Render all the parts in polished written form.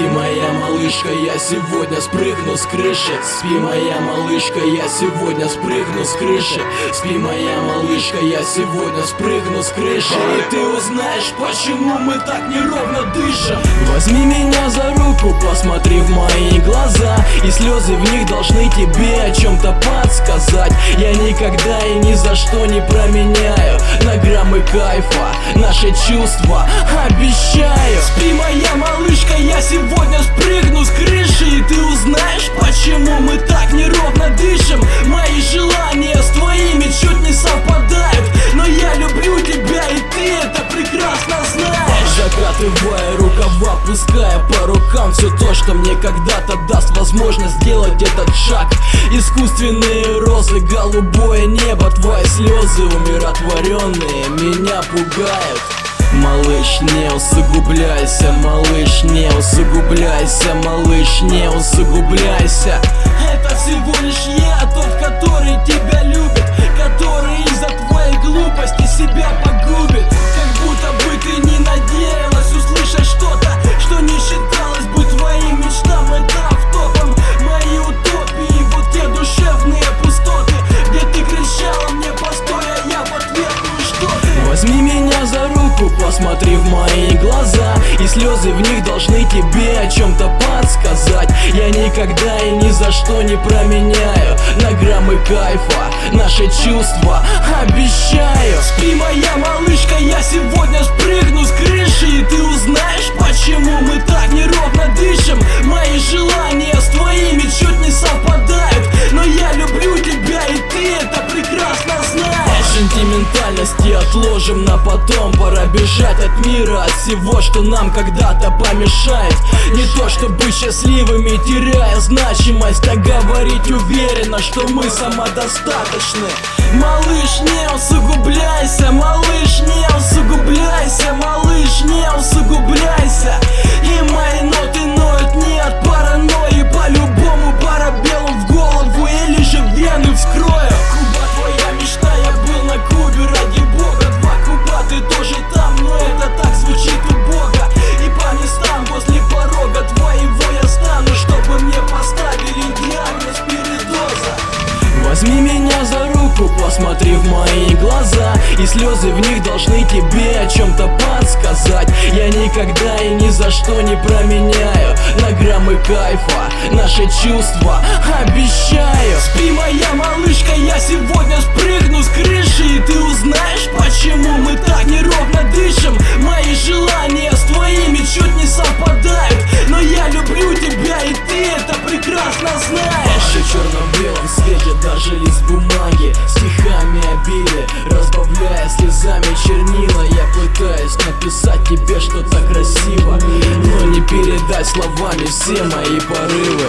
Спи, моя малышка, я сегодня спрыгну с крыши. Спи, моя малышка, я сегодня спрыгну с крыши. Спи, моя малышка, я сегодня спрыгну с крыши. И ты узнаешь, почему мы так неровно дышим. Возьми меня за руку, посмотри в мои глаза, и слезы в них должны тебе о чем-то подсказать. Я никогда и ни за что не променяю на граммы кайфа наши чувства, обещаю. Спи, моя малышка, я сегодня спрыгну с крыши. И ты узнаешь, почему мы так неровно дышим. Мои желания с твоими чуть не совпадают, но я люблю тебя, и ты это прекрасно знаешь. Закатывая рукава, пуская по рукам все то, что мне когда-то даст возможность сделать этот шаг. Искусственные розы, голубое небо, твои слезы умиротворенные меня пугают. Малыш, не усугубляйся, малыш, не усугубляйся, малыш, не усугубляйся. Это всего лишь я, тот, который тебя любит, который из-за твоей глупости себя погубит. Как будто бы ты не надеялась услышать что-то, что не считалось бы твоим мечтам. Это автопом мои утопии, вот те душевные пустоты, где ты кричала мне постой, а я в ответ ну что ты. Возьми меня за руку, посмотри в мои глаза, и слезы в них должны тебе о чем-то подсказать. Я никогда и ни за что не променяю на граммы кайфа наши чувства, обещаю. Спи, моя малышка, я сегодня спрыгну с крыши. И ты узнаешь, почему мы так неровно дышим. Мои желания с твоими чуть не совпадают, но я люблю тебя, и ты это прекрасно знаешь. Сентиментальности отложим на потом, пора бежать от мира, от всего, что нам когда-то помешает. Не то чтобы счастливыми, теряя значимость, а говорить уверенно, что мы самодостаточны. Малыш, не усугубляйся, малыш, не усугубляйся, малыш, не усугубляйся. И мои ноты ноют не от паранойи, по-любому парабеллум в голову или же вены вскрою. Куба твоя мечта, я был на Кубе, ради бога. 2 куба, ты тоже там, но это так звучит убого. И по местам возле порога твоего я стану, чтобы мне поставили диагноз передоза. Возьми меня за руку, посмотри в мои глаза, и слезы в них должны тебе о чем-то подсказать. Я никогда и ни за что не променяю на граммы кайфа наши чувства, обещаю. Спи, моя малышка, я сегодня спрыгну с крыши. И ты узнаешь, почему мы так неровно дышим. Мои желания с твоими чуть не совпадают, но я люблю тебя, и ты это прекрасно знаешь. В черно-белом свете даже лист бумаги стихами обили, разбавляя слезами чернила. Я пытаюсь написать тебе что-то красиво, но не передать словами все мои порывы.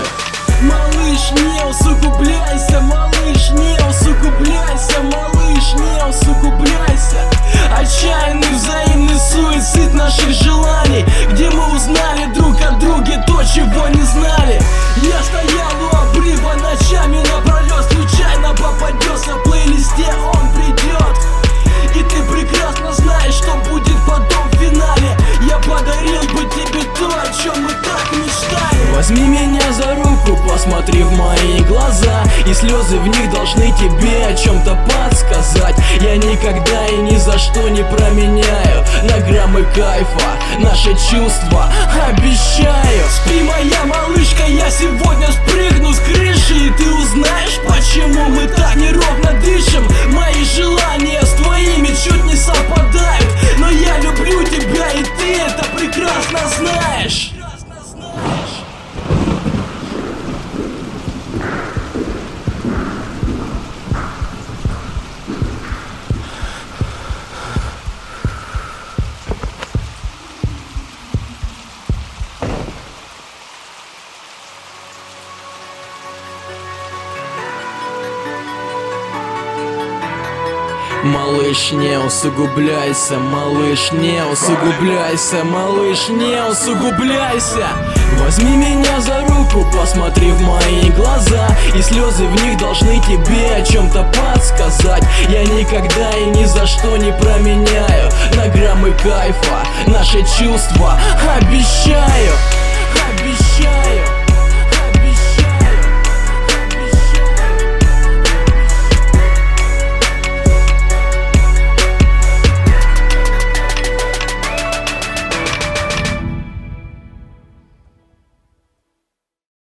Малыш, не усугубляйся, малыш, не усугубляйся, малыш, не усугубляйся. Отчаянный взаимный суицид наших желаний, где мы узнали друг о друге то, чего не знали. Я стоял у обрыва ночами напролет, случайно попадется в плейлисте, он придет. И ты прекрасно знаешь, что будет потом в финале. Я подарил бы тебе то, о чем мы так мечтали. Возьми меня за руку, посмотри в мои глаза, и слезы в них должны тебе о чем-то подсказать. Я никогда и ни за что не променяю на граммы кайфа наши чувства, обещаю. Спи, моя малышка, я сегодня спрыгну с крыши. И ты узнаешь, почему мы так неровно дышим. Мои желания с твоими чуть не совпадают, но я люблю тебя, и ты это прекрасно знаешь. Малыш, не усугубляйся, малыш, не усугубляйся, малыш, не усугубляйся. Возьми меня за руку, посмотри в мои глаза, и слезы в них должны тебе о чем-то подсказать. Я никогда и ни за что не променяю на граммы кайфа наши чувства, обещаю.